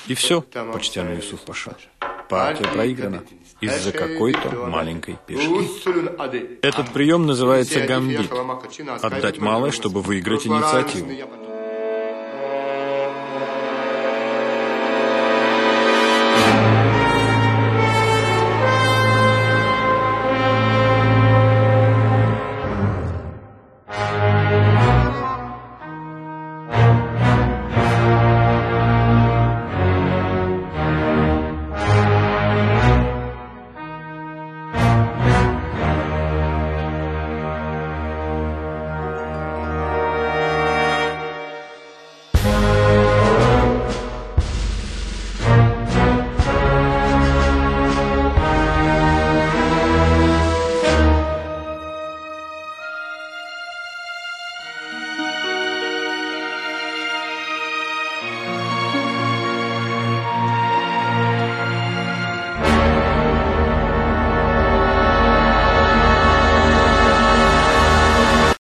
И все, почтенный Юсуф Паша. Партия проиграна из-за какой-то маленькой пешки. Этот прием называется гамбит. Отдать малое, чтобы выиграть инициативу.